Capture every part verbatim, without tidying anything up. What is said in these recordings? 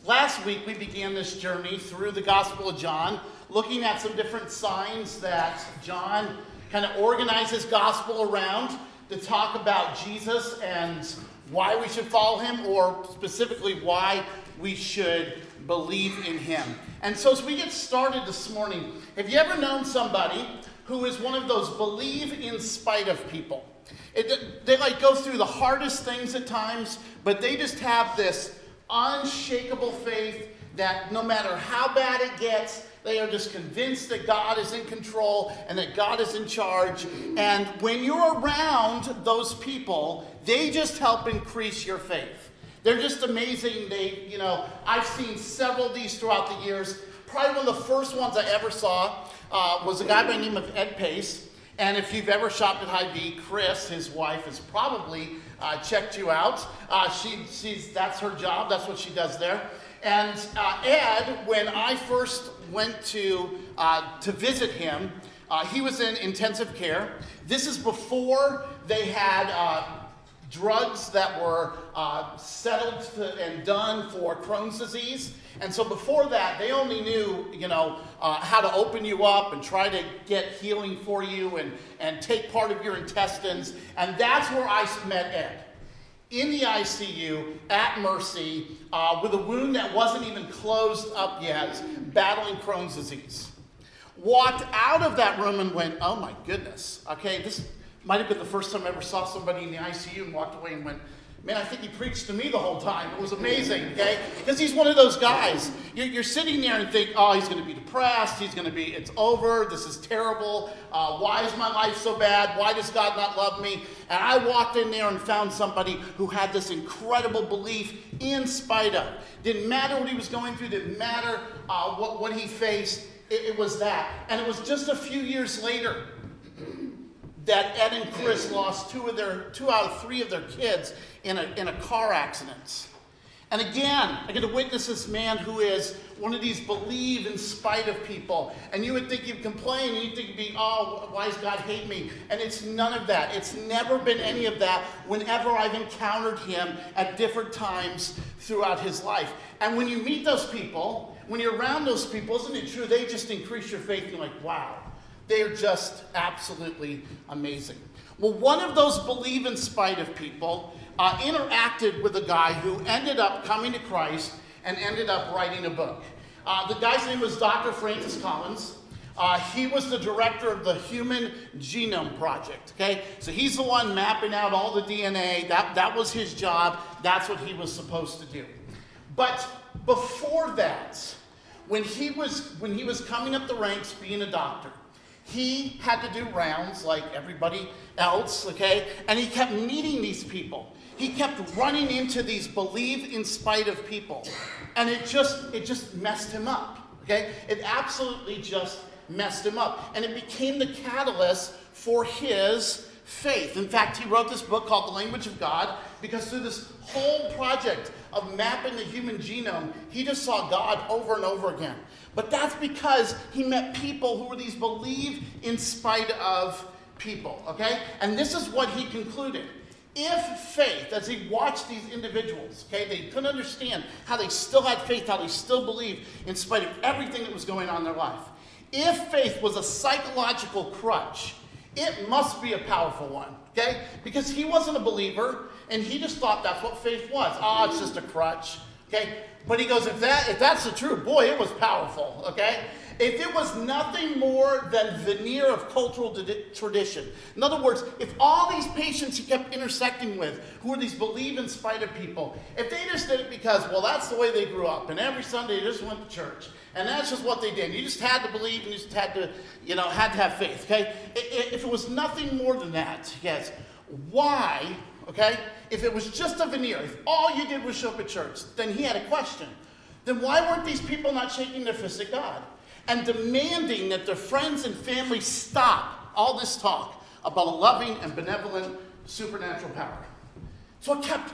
Last week we began this journey through the Gospel of John, looking at some different signs that John kind of organized his gospel around to talk about Jesus and why we should follow him, or specifically why we should believe in him. And so as we get started this morning, have you ever known somebody who is one of those believe in spite of people? It, they like go through the hardest things at times, but they just have this unshakable faith that no matter how bad it gets, they are just convinced that God is in control and that God is in charge. And when you're around those people, they just help increase your faith. They're just amazing. They, you know, I've seen several of these throughout the years. Probably one of the first ones I ever saw uh, was a guy by the name of Ed Pace. And if you've ever shopped at Hy-Vee, Chris, his wife, has probably uh, checked you out. Uh, she, she's, that's her job. That's what she does there. And uh, Ed, when I first went to uh, to visit him, uh, he was in intensive care. This is before they had uh, drugs that were uh, settled to, and done for Crohn's disease. And so before that, they only knew, you know, uh, how to open you up and try to get healing for you and, and take part of your intestines. And that's where I met Ed. In the I C U at Mercy uh, with a wound that wasn't even closed up yet, battling Crohn's disease. Walked out of that room and went, oh my goodness, okay, this might have been the first time I ever saw somebody in the I C U, and walked away and went, man, I think he preached to me the whole time. It was amazing, okay? Because he's one of those guys. You're, you're sitting there and think, oh, he's going to be depressed. He's going to be, it's over. This is terrible. Uh, why is my life so bad? Why does God not love me? And I walked in there and found somebody who had this incredible belief in spite of. Didn't matter what he was going through. Didn't matter uh, what, what he faced. It, it was that. And it was just a few years later that Ed and Chris lost two of their two out of three of their kids in a in a car accident. And again, I get to witness this man who is one of these believe in spite of people. And you would think you'd complain, and you'd think you'd be, oh, why does God hate me? And it's none of that. It's never been any of that whenever I've encountered him at different times throughout his life. And when you meet those people, when you're around those people, isn't it true? They just increase your faith. You're like, wow. They are just absolutely amazing. Well, one of those believe in spite of people uh, interacted with a guy who ended up coming to Christ and ended up writing a book. Uh, the guy's name was Doctor Francis Collins. Uh, he was the director of the Human Genome Project. Okay, so he's the one mapping out all the D N A. That that was his job. That's what he was supposed to do. But before that, when he was when he was coming up the ranks, being a doctor, he had to do rounds like everybody else, okay? And he kept meeting these people. He kept running into these believe in spite of people. And it just it just messed him up, okay? It absolutely just messed him up. And it became the catalyst for his faith. In fact, he wrote this book called The Language of God because through this whole project of mapping the human genome, he just saw God over and over again. But that's because he met people who were these believe in spite of people, okay? And this is what he concluded. If faith, as he watched these individuals, okay, they couldn't understand how they still had faith, how they still believed in spite of everything that was going on in their life. If faith was a psychological crutch, it must be a powerful one, okay? Because he wasn't a believer, and he just thought that's what faith was. Oh, it's just a crutch, okay? But he goes, if that if that's the truth, boy, it was powerful, okay? If it was nothing more than veneer of cultural tradition. In other words, if all these patients he kept intersecting with, who were these believe in spite of people, if they just did it because, well, that's the way they grew up, and every Sunday they just went to church, and that's just what they did. You just had to believe, and you just had to, you know, had to have faith, okay? If it was nothing more than that, yes, why, okay, if it was just a veneer, if all you did was show up at church, then he had a question. Then why weren't these people not shaking their fist at God and demanding that their friends and family stop all this talk about a loving and benevolent supernatural power? So it kept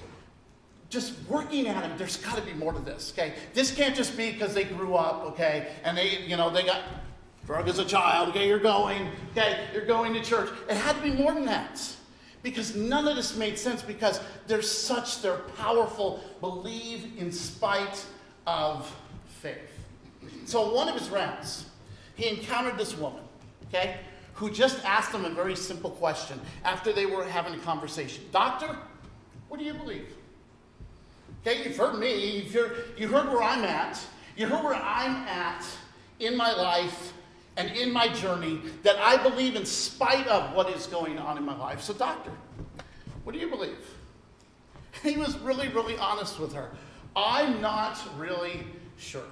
just working at him. There's got to be more to this, okay? This can't just be because they grew up, okay, and they, you know, they got drug as a child, okay, you're going, okay, you're going to church. It had to be more than that. Because none of this made sense because there's such, their powerful believe in spite of faith. So on one of his rounds, he encountered this woman, okay, who just asked him a very simple question after they were having a conversation. Doctor, what do you believe? Okay, you've heard me. You've heard, you heard where I'm at. You heard where I'm at in my life and in my journey, that I believe in spite of what is going on in my life. So doctor, what do you believe? He was really, really honest with her. I'm not really sure.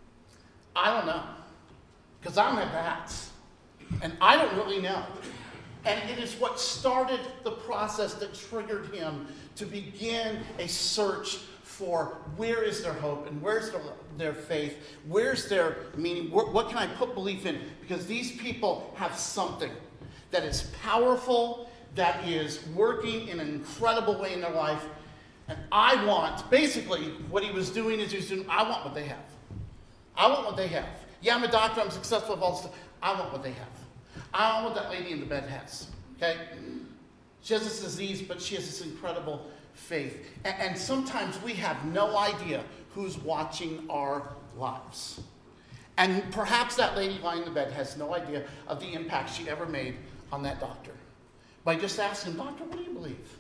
I don't know. Because I don't have that. And I don't really know. And it is what started the process that triggered him to begin a search for where is their hope and where's their, their faith, where's their meaning, what, what can I put belief in? Because these people have something that is powerful, that is working in an incredible way in their life. And I want, basically, what he was doing is he was doing, I want what they have. I want what they have. Yeah, I'm a doctor, I'm successful, all this stuff. I want what they have. I want what that lady in the bed has, okay? She has this disease, but she has this incredible faith. And, and sometimes we have no idea who's watching our lives. And perhaps that lady lying in the bed has no idea of the impact she ever made on that doctor. By just asking, doctor, what do you believe?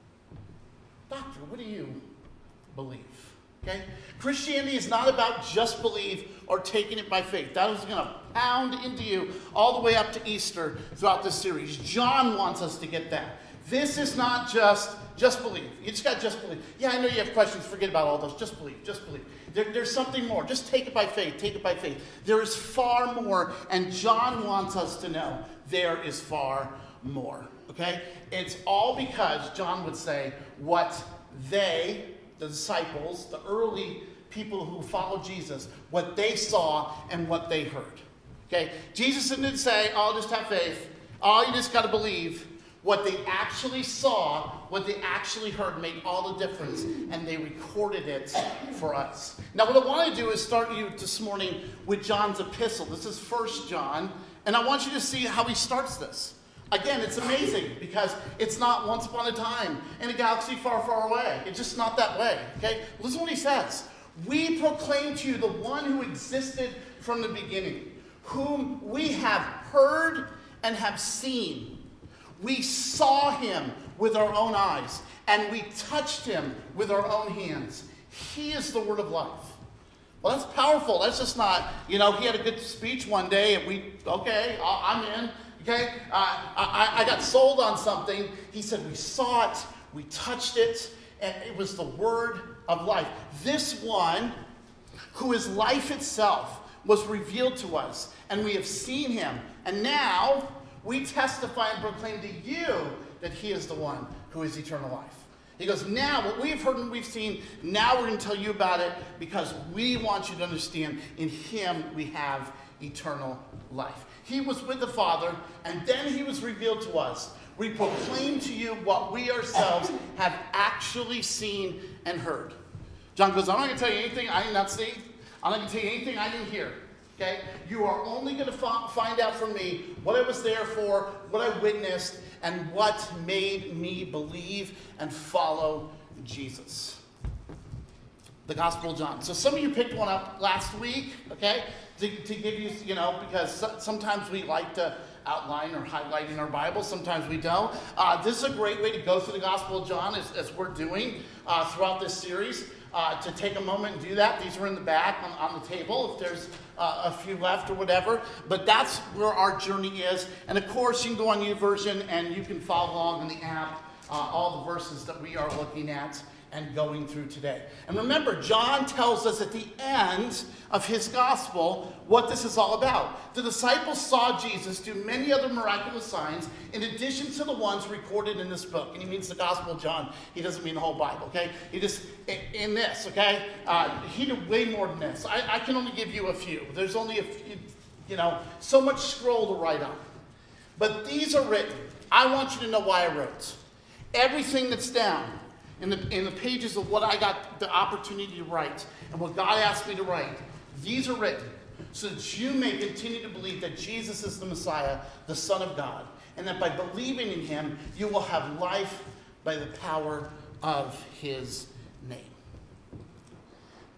Doctor, what do you believe? Okay? Christianity is not about just belief or taking it by faith. That is going to pound into you all the way up to Easter throughout this series. John wants us to get that. This is not just just believe. You just got just believe. Yeah, I know you have questions. Forget about all those. Just believe. Just believe. There, there's something more. Just take it by faith. Take it by faith. There is far more, and John wants us to know there is far more. Okay? It's all because John would say what they, the disciples, the early people who followed Jesus, what they saw and what they heard. Okay? Jesus didn't say, oh, just have faith. Oh, you just got to believe. What they actually saw, what they actually heard made all the difference, and they recorded it for us. Now, what I want to do is start you this morning with John's epistle. This is First John, and I want you to see how he starts this. Again, it's amazing because it's not once upon a time in a galaxy far, far away. It's just not that way, okay? Listen to what he says. We proclaim to you the one who existed from the beginning, whom we have heard and have seen. We saw him with our own eyes, and we touched him with our own hands. He is the word of life. Well, that's powerful. That's just not, you know, he had a good speech one day, and we, okay, I'm in. Okay, uh, I, I got sold on something. He said we saw it, we touched it, and it was the word of life. This one, who is life itself, was revealed to us, and we have seen him. And now we testify and proclaim to you that he is the one who is eternal life. He goes, now what we've heard and we've seen, now we're going to tell you about it because we want you to understand in him we have eternal life. He was with the Father, and then he was revealed to us. We proclaim to you what we ourselves have actually seen and heard. John goes, I'm not going to tell you anything I did not see. I'm not going to tell you anything I didn't hear. Okay? You are only going to f- find out from me what I was there for, what I witnessed, and what made me believe and follow Jesus. The Gospel of John. So some of you picked one up last week, okay? To, to give you, you know, because so, sometimes we like to outline or highlight in our Bible, sometimes we don't. Uh, this is a great way to go through the Gospel of John as, as we're doing uh, throughout this series. Uh, to take a moment and do that. These are in the back on, on the table if there's uh, a few left or whatever. But that's where our journey is. And of course, you can go on YouVersion and you can follow along in the app uh, all the verses that we are looking at and going through today. And remember, John tells us at the end of his gospel what this is all about. The disciples saw Jesus do many other miraculous signs in addition to the ones recorded in this book. And he means the Gospel of John. He doesn't mean the whole Bible, okay? He just, in this, okay? Uh, he did way more than this. I, I can only give you a few. There's only a few, you know, so much scroll to write on. But these are written. I want you to know why I wrote. Everything that's down In the, in the pages of what I got the opportunity to write and what God asked me to write, these are written so that you may continue to believe that Jesus is the Messiah, the Son of God, and that by believing in him, you will have life by the power of his name.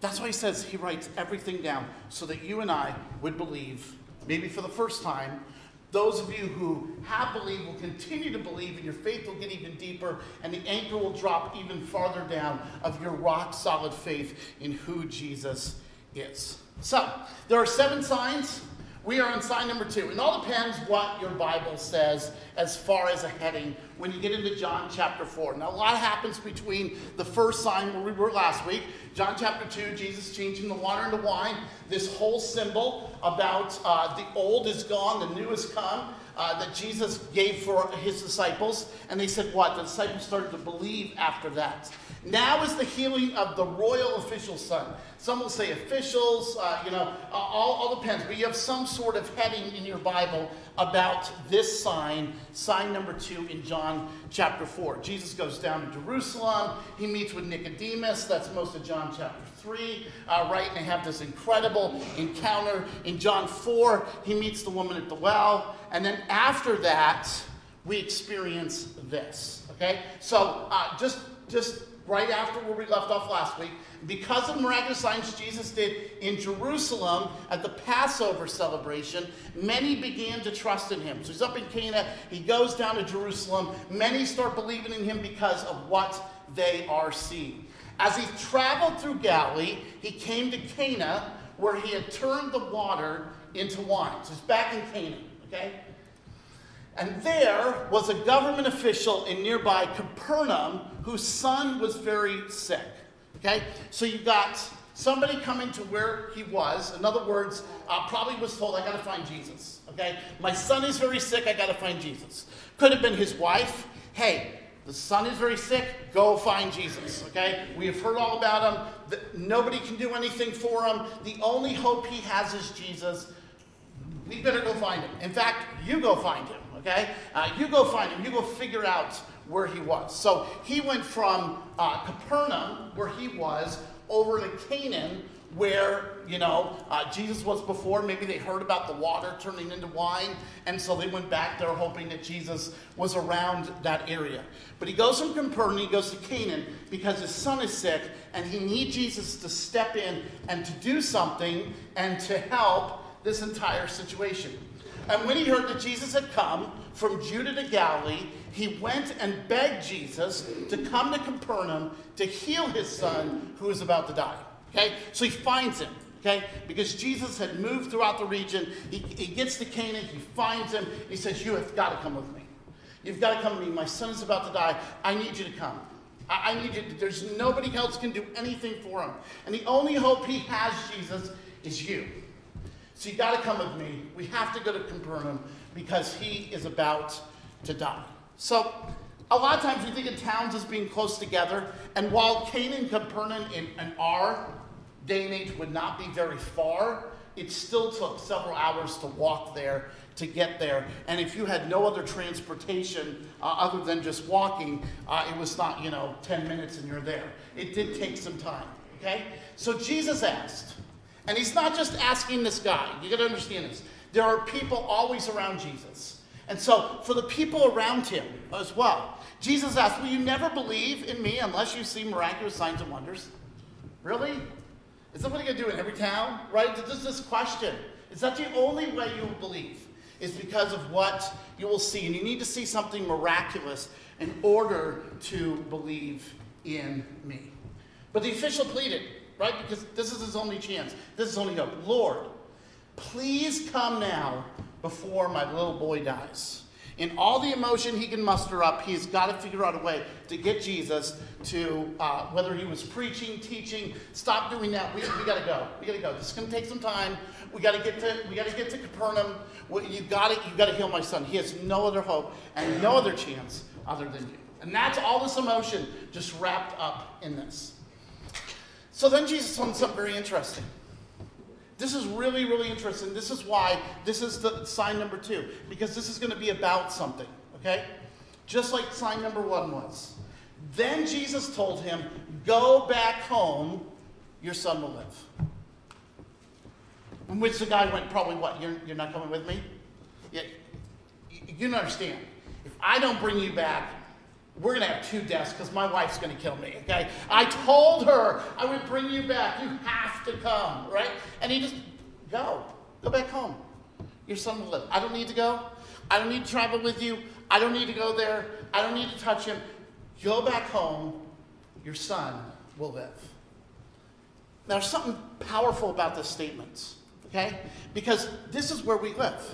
That's why he says he writes everything down so that you and I would believe, maybe for the first time. Those of you who have believed will continue to believe, and your faith will get even deeper, and the anchor will drop even farther down of your rock-solid faith in who Jesus is. So, there are seven signs. We are on sign number two. It all depends what your Bible says as far as a heading when you get into John chapter four. Now, a lot happens between the first sign where we were last week, John chapter two, Jesus changing the water into wine, this whole symbol about uh, the old is gone, the new has come, uh, that Jesus gave for his disciples. And they said what? The disciples started to believe after that. Now is the healing of the royal official son. Some will say officials, uh, you know, all, all depends. But you have some sort of heading in your Bible about this sign, sign number two in John chapter four. Jesus goes down to Jerusalem. He meets with Nicodemus. That's most of John chapter three, uh, right? And they have this incredible encounter. In John four, he meets the woman at the well. And then after that, we experience this, okay? So uh, just, just right after where we left off last week, because of the miraculous signs Jesus did in Jerusalem at the Passover celebration, many began to trust in him. So he's up in Cana, he goes down to Jerusalem, many start believing in him because of what they are seeing. As he traveled through Galilee, he came to Cana, where he had turned the water into wine. So he's back in Cana, okay? And there was a government official in nearby Capernaum whose son was very sick. Okay? So you got somebody coming to where he was. In other words, uh, probably was told, I got to find Jesus. Okay? My son is very sick. I got to find Jesus. Could have been his wife. Hey, the son is very sick. Go find Jesus. Okay? We have heard all about him. The, nobody can do anything for him. The only hope he has is Jesus. We better go find him. In fact, you go find him. Okay? Uh, you go find him. You go figure out where he was. So he went from uh, Capernaum, where he was, over to Canaan, where, you know, uh, Jesus was before. Maybe they heard about the water turning into wine, and so they went back there hoping that Jesus was around that area. But he goes from Capernaum, he goes to Canaan, because his son is sick, and he needs Jesus to step in and to do something and to help this entire situation. And when he heard that Jesus had come from Judah to Galilee, he went and begged Jesus to come to Capernaum to heal his son who was about to die. Okay? So he finds him. Okay? Because Jesus had moved throughout the region. He, he gets to Cana. He finds him. He says, you have got to come with me. You've got to come with me. My son is about to die. I need you to come. I, I need you to, there's nobody else can do anything for him. And the only hope he has, Jesus, is you. So you got to come with me. We have to go to Capernaum because he is about to die. So a lot of times we think of towns as being close together. And while Cana and Capernaum in, in our day and age would not be very far, it still took several hours to walk there, to get there. And if you had no other transportation uh, other than just walking, uh, it was not, you know, ten minutes and you're there. It did take some time, okay? So Jesus asked, and he's not just asking this guy. You got to understand this. There are people always around Jesus. And so for the people around him as well, Jesus asked, will you never believe in me unless you see miraculous signs and wonders? Really? Is somebody going to do it in every town? Right? There's this question. Is that the only way you will believe? Is because of what you will see. And you need to see something miraculous in order to believe in me. But the official pleaded, right? Because this is his only chance. This is his only hope. Lord, please come now before my little boy dies. In all the emotion he can muster up, he's got to figure out a way to get Jesus to, uh, whether he was preaching, teaching, stop doing that. We, we got to go. We got to go. This is going to take some time. We got to get to. We got to get to Capernaum. You got to. You got to heal my son. He has no other hope and no other chance other than you. And that's all this emotion just wrapped up in this. So then Jesus told him something very interesting. This is really, really interesting. This is why this is the sign number two. Because this is going to be about something. Okay? Just like sign number one was. Then Jesus told him, go back home. Your son will live. In which the guy went, probably what? You're, you're not coming with me? Yeah, you, you don't understand. If I don't bring you back, we're going to have two deaths because my wife's going to kill me, okay? I told her I would bring you back. You have to come, right? And he just, go. Go back home. Your son will live. I don't need to go. I don't need to travel with you. I don't need to go there. I don't need to touch him. Go back home. Your son will live. Now, there's something powerful about this statement, okay? Because this is where we live.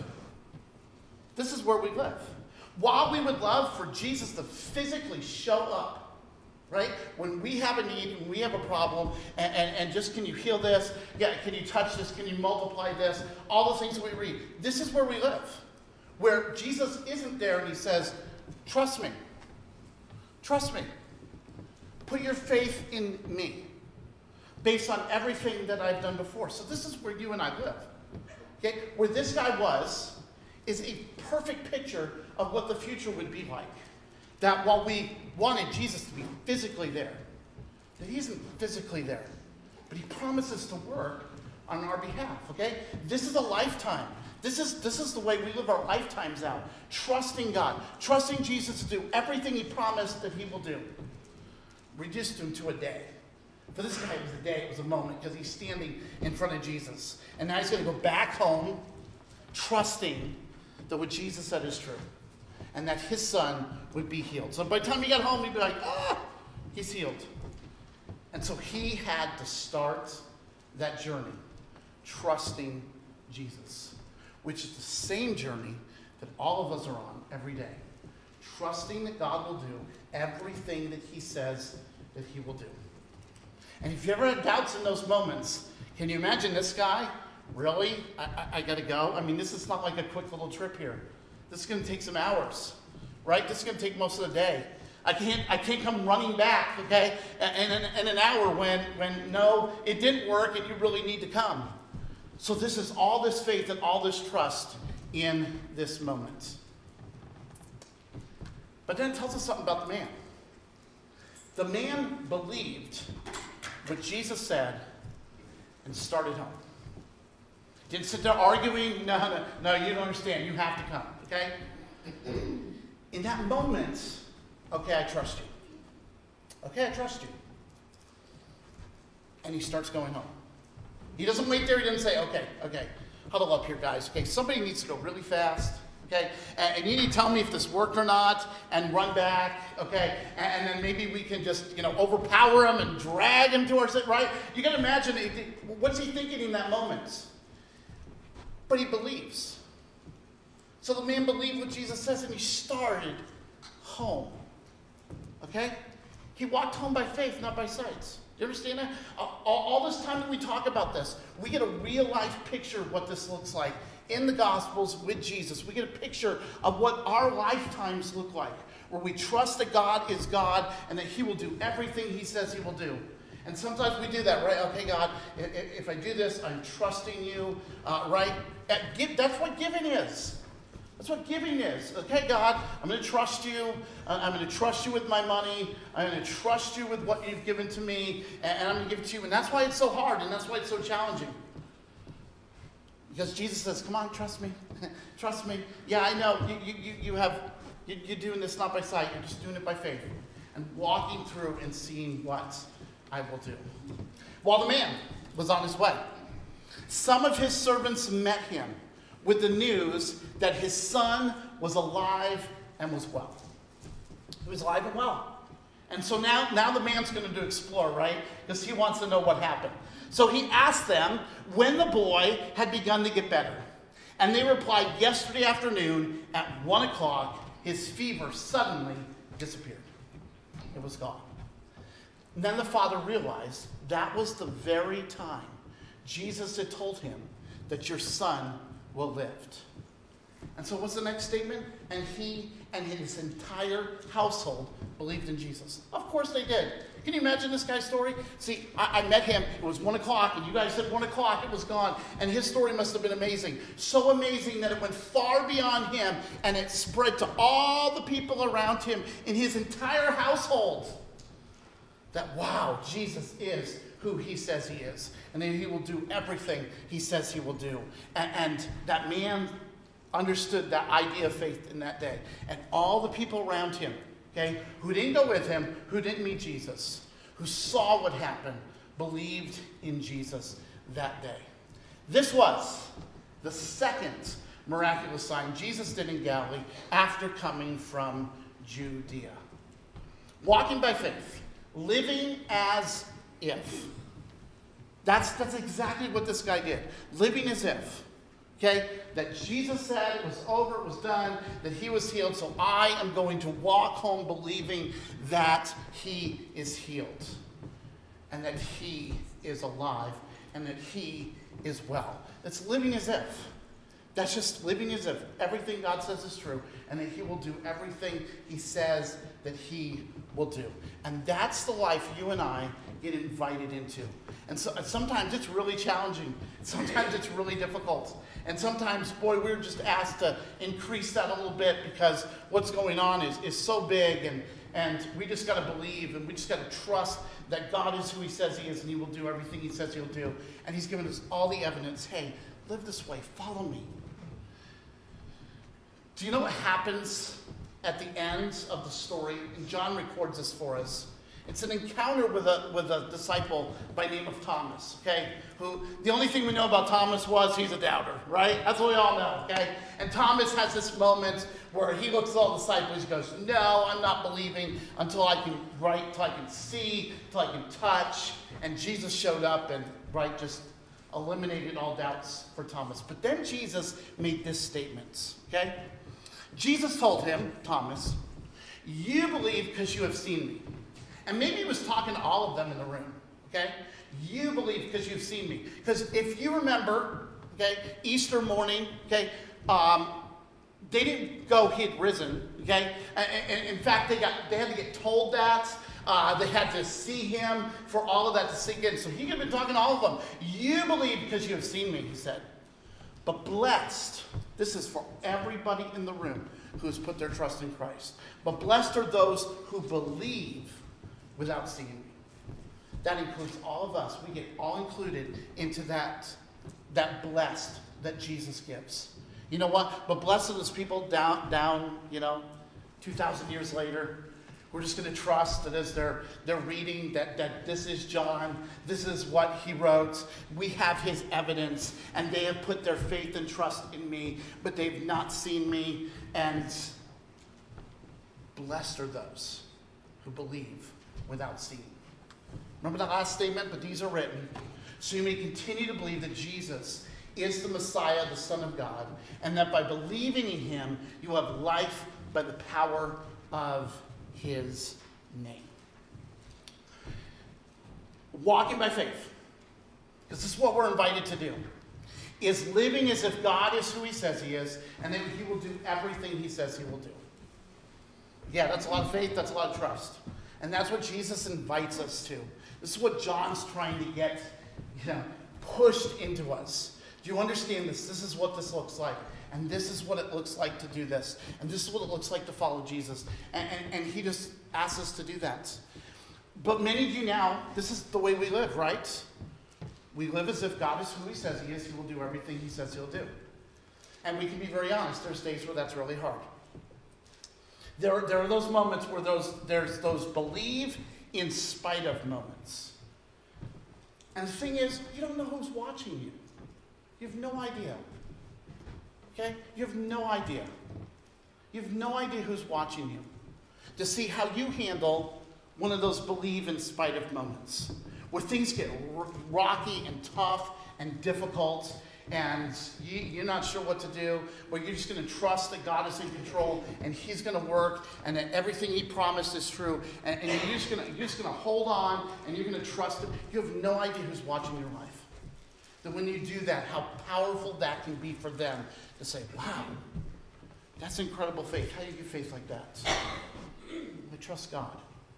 This is where we live. While we would love for Jesus to physically show up, right? When we have a need, when we have a problem, and, and, and just can you heal this? Yeah, can you touch this? Can you multiply this? All the things that we read. This is where we live. Where Jesus isn't there and he says, trust me. Trust me. Put your faith in me. Based on everything that I've done before. So this is where you and I live. Okay? Where this guy was is a perfect picture of what the future would be like. That while we wanted Jesus to be physically there, that he isn't physically there, but he promises to work on our behalf, okay? This is a lifetime. This is, this is the way we live our lifetimes out. Trusting God. Trusting Jesus to do everything he promised that he will do. Reduced him to a day. For this guy, it was a day, it was a moment, because he's standing in front of Jesus. And now he's going to go back home, trusting that what Jesus said is true. And that his son would be healed. So by the time he got home, he'd be like, ah, he's healed. And so he had to start that journey, trusting Jesus. Which is the same journey that all of us are on every day. Trusting that God will do everything that he says that he will do. And if you ever had doubts in those moments, can you imagine this guy? Really? I, I, I got to go? I mean, this is not like a quick little trip here. This is going to take some hours, right? This is going to take most of the day. I can't, I can't come running back, okay, in, in, in an hour when, when, no, it didn't work and you really need to come. So this is all this faith and all this trust in this moment. But then it tells us something about the man. The man believed what Jesus said and started home. Didn't sit there arguing. No, no, no, you don't understand. You have to come, okay? In that moment, okay, I trust you. Okay, I trust you. And he starts going home. He doesn't wait there. He doesn't say, okay, okay, huddle up here, guys. Okay, somebody needs to go really fast. Okay, and, and you need to tell me if this worked or not, and run back. Okay, and, and then maybe we can just, you know, overpower him and drag him to our sit. Right? You can imagine what's he thinking in that moment. But he believes. So the man believed what Jesus says, and he started home. Okay, he walked home by faith, not by sight. Do you understand that? All, all this time that we talk about this, we get a real-life picture of what this looks like in the Gospels with Jesus. We get a picture of what our lifetimes look like, where we trust that God is God and that he will do everything he says he will do. And sometimes we do that, right? Okay, God, if, if I do this, I'm trusting you, uh, right? That's what giving is. That's what giving is. Okay, God, I'm going to trust you. I'm going to trust you with my money. I'm going to trust you with what you've given to me, and I'm going to give it to you. And that's why it's so hard, and that's why it's so challenging. Because Jesus says, come on, trust me. Trust me. Yeah, I know. You, you, you have, you, you're doing this not by sight. You're just doing it by faith. And walking through and seeing what I will do. While the man was on his way, some of his servants met him with the news that his son was alive and was well. He was alive and well. And so now, now the man's going to explore, right? Because he wants to know what happened. So he asked them when the boy had begun to get better. And they replied, yesterday afternoon at one o'clock, his fever suddenly disappeared. It was gone. And then the father realized that was the very time Jesus had told him that your son will live. And so what's the next statement? And he and his entire household believed in Jesus. Of course they did. Can you imagine this guy's story? See, I, I met him. It was one o'clock, and you guys said one o'clock. It was gone. And his story must have been amazing. So amazing that it went far beyond him, and it spread to all the people around him in his entire household. That, wow, Jesus is who he says he is. And that he will do everything he says he will do. And, and that man understood that idea of faith in that day. And all the people around him okay, who didn't go with him, who didn't meet Jesus, who saw what happened, believed in Jesus that day. This was the second miraculous sign Jesus did in Galilee after coming from Judea. Walking by faith, living as if. That's, that's exactly what this guy did. Living as if. Okay? That Jesus said it was over, it was done, that he was healed, so I am going to walk home believing that he is healed. And that he is alive. And that he is well. That's living as if. That's just living as if everything God says is true. And that he will do everything he says that he will do. And that's the life you and I get invited into. And so sometimes it's really challenging. Sometimes it's really difficult. And sometimes, boy, we're just asked to increase that a little bit because what's going on is, is so big. And, and we just got to believe and we just got to trust that God is who he says he is and he will do everything he says he'll do. And he's given us all the evidence. Hey, live this way. Follow me. Do you know what happens at the end of the story? And John records this for us. It's an encounter with a with a disciple by name of Thomas, okay? Who, the only thing we know about Thomas was he's a doubter, right? That's what we all know, okay? And Thomas has this moment where he looks at all the disciples and goes, no, I'm not believing until I can, right, until I can see, until I can touch. And Jesus showed up and, right, just eliminated all doubts for Thomas. But then Jesus made this statement, okay? Jesus told him, Thomas, you believe because you have seen me. And maybe he was talking to all of them in the room, okay? You believe because you've seen me. Because if you remember, okay, Easter morning, okay, um, they didn't go, he had risen, okay? And, and in fact, they got they had to get told that. Uh, they had to see him for all of that to sink in. So he could have been talking to all of them. You believe because you have seen me, he said. But blessed, this is for everybody in the room who has put their trust in Christ. But blessed are those who believe without seeing me. That includes all of us. We get all included into that, that blessed that Jesus gives. You know what? But blessed are those people down, down, you know, two thousand years later. We're just going to trust that as they're, they're reading that, that this is John, this is what he wrote, we have his evidence, and they have put their faith and trust in me, but they've not seen me, and blessed are those who believe without seeing. Remember that last statement? But these are written, so you may continue to believe that Jesus is the Messiah, the Son of God, and that by believing in him, you have life by the power of his name. Walking by faith, because this is what we're invited to do, is living as if God is who he says he is, and that he will do everything he says he will do. Yeah, that's a lot of faith, that's a lot of trust. And that's what Jesus invites us to. This is what John's trying to get, you know, pushed into us. Do you understand this? This is what this looks like. And this is what it looks like to do this. And this is what it looks like to follow Jesus. And, and, and he just asks us to do that. But many of you now, this is the way we live, right? We live as if God is who he says he is. He will do everything he says he'll do. And we can be very honest. There's days where that's really hard. There are, there are those moments where those there's those believe in spite of moments. And the thing is, you don't know who's watching you. You have no idea. Okay? You have no idea. You have no idea who's watching you. To see how you handle one of those believe in spite of moments. Where things get r- rocky and tough and difficult. And you, you're not sure what to do, but you're just going to trust that God is in control and he's going to work and that everything he promised is true. And, and you're just going to, you're just going to hold on and you're going to trust him. You have no idea who's watching your life. That when you do that, how powerful that can be for them to say, wow, that's incredible faith. How do you do faith like that? I trust God.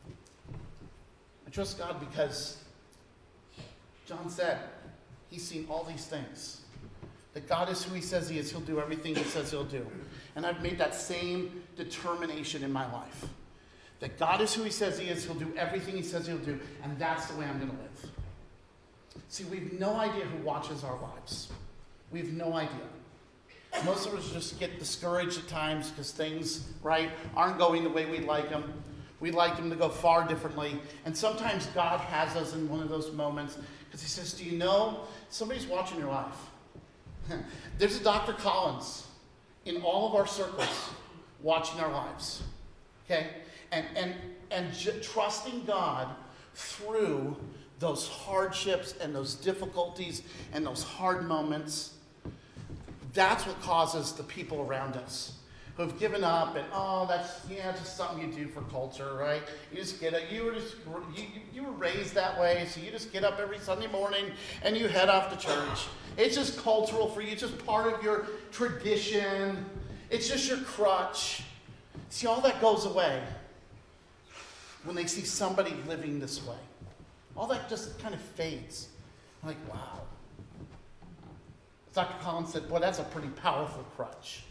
I trust God because John said he's seen all these things. That God is who he says he is. He'll do everything he says he'll do. And I've made that same determination in my life. That God is who he says he is. He'll do everything he says he'll do. And that's the way I'm going to live. See, we have no idea who watches our lives. We have no idea. Most of us just get discouraged at times because things, right, aren't going the way we'd like them. We'd like them to go far differently. And sometimes God has us in one of those moments because he says, do you know somebody's watching your life? There's a Doctor Collins in all of our circles watching our lives. Okay? And, and, and j- trusting God through those hardships and those difficulties and those hard moments. That's what causes the people around us who have given up and, oh, that's, yeah, just something you do for culture, right? You just get up. You were just, you, you were raised that way, so you just get up every Sunday morning and you head off to church. It's just cultural for you. It's just part of your tradition. It's just your crutch. See, all that goes away when they see somebody living this way. All that just kind of fades. Like, wow. Doctor Collins said, boy, that's a pretty powerful crutch.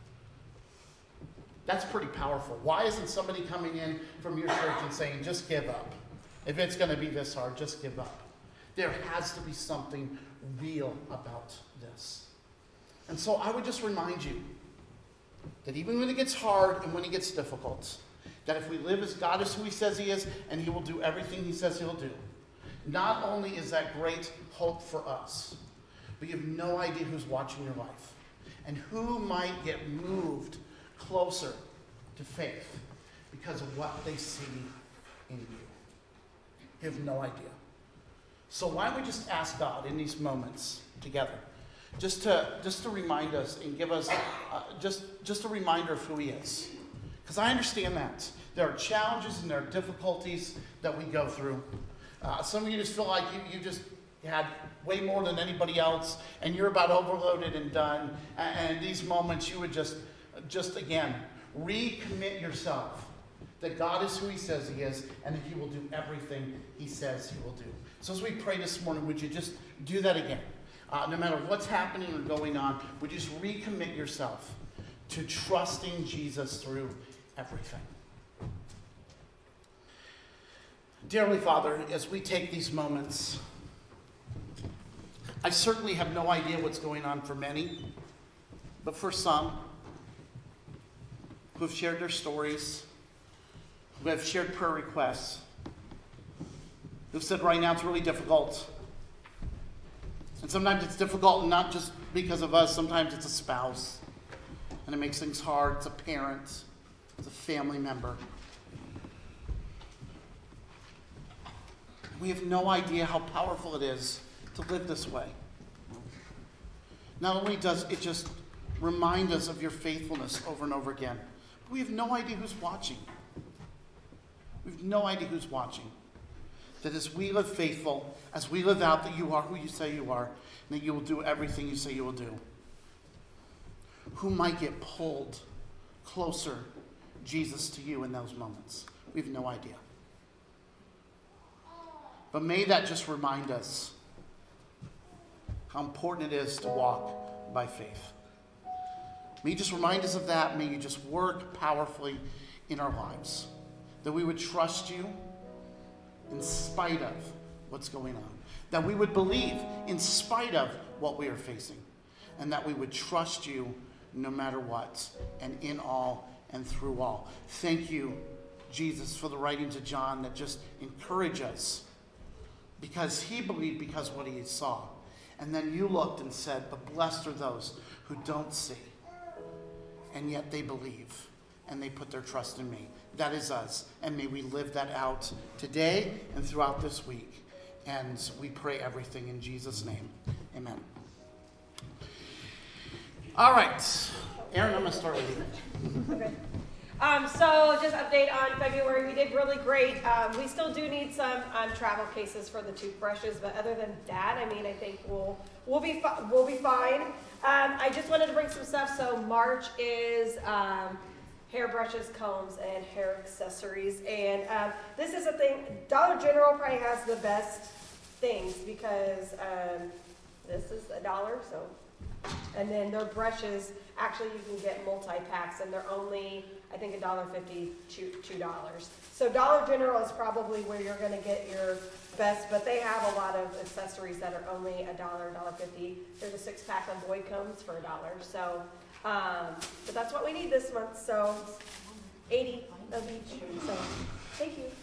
That's pretty powerful. Why isn't somebody coming in from your church and saying, just give up? If it's going to be this hard, just give up. There has to be something real about this. And so I would just remind you that even when it gets hard and when it gets difficult, that if we live as God is who he says he is, and he will do everything he says he'll do, not only is that great hope for us, but you have no idea who's watching your life and who might get moved closer to faith because of what they see in you. You have no idea. So why don't we just ask God in these moments together, just to just to remind us and give us uh, just just a reminder of who he is. Because I understand that there are challenges and there are difficulties that we go through. Uh, some of you just feel like you, you just had way more than anybody else, and you're about overloaded and done. And, and in these moments, you would just, just again, recommit yourself that God is who he says he is, and that he will do everything he says he will do. So as we pray this morning, would you just do that again? Uh, no matter what's happening or going on, would you just recommit yourself to trusting Jesus through everything? Dear Heavenly Father, as we take these moments, I certainly have no idea what's going on for many, but for some who have shared their stories, who have shared prayer requests, who've said right now it's really difficult. And sometimes it's difficult not just because of us, sometimes it's a spouse, and it makes things hard. It's a parent, it's a family member. We have no idea how powerful it is to live this way. Not only does it just remind us of your faithfulness over and over again, but we have no idea who's watching. We have no idea who's watching. That as we live faithful, as we live out that you are who you say you are, and that you will do everything you say you will do, who might get pulled closer, Jesus, to you in those moments? We have no idea. But may that just remind us how important it is to walk by faith. May you just remind us of that. May you just work powerfully in our lives. That we would trust you in spite of what's going on. That we would believe in spite of what we are facing. And that we would trust you no matter what, and in all and through all. Thank you, Jesus, for the writings of John that just encourage us. Because he believed because of what he saw. And then you looked and said, but blessed are those who don't see, and yet they believe, and they put their trust in me. That is us. And may we live that out today and throughout this week. And we pray everything in Jesus' name. Amen. All right. Aaron, I'm going to start with you. Okay. Um, so just update on February, we did really great. Um, we still do need some um, travel cases for the toothbrushes, but other than that, I mean, I think we'll we'll be fi- we'll be fine. Um, I just wanted to bring some stuff. So March is um, hairbrushes, combs, and hair accessories, and um, this is a thing. Dollar General probably has the best things because um, this is a dollar, so And then their brushes, actually you can get multi-packs and they're only, I think, a dollar fifty, two, two dollars. So Dollar General is probably where you're gonna get your best, but they have a lot of accessories that are only a dollar, a dollar fifty. There's a six pack of Boy Combs for a dollar. So, um, but that's what we need this month, so eighty of each, so, thank you.